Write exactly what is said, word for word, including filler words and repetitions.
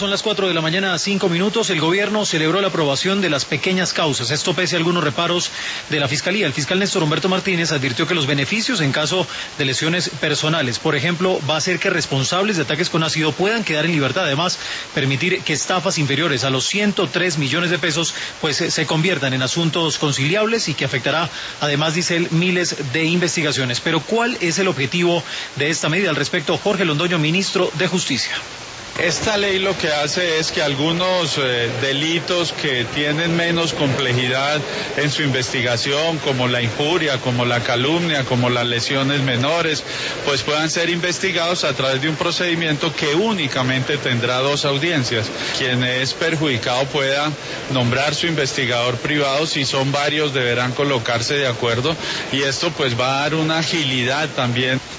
Son las cuatro de la mañana, cinco minutos. El gobierno celebró la aprobación de las pequeñas causas. Esto pese a algunos reparos de la Fiscalía. El fiscal Néstor Humberto Martínez advirtió que los beneficios en caso de lesiones personales, por ejemplo, va a hacer que responsables de ataques con ácido puedan quedar en libertad. Además, permitir que estafas inferiores a los ciento tres millones de pesos pues se conviertan en asuntos conciliables y que afectará, además, dice él, miles de investigaciones. Pero ¿cuál es el objetivo de esta medida? Al respecto, Jorge Londoño, ministro de Justicia. Esta ley lo que hace es que algunos eh, delitos que tienen menos complejidad en su investigación, como la injuria, como la calumnia, como las lesiones menores, pues puedan ser investigados a través de un procedimiento que únicamente tendrá dos audiencias. Quien es perjudicado pueda nombrar su investigador privado, si son varios deberán colocarse de acuerdo y esto pues va a dar una agilidad también.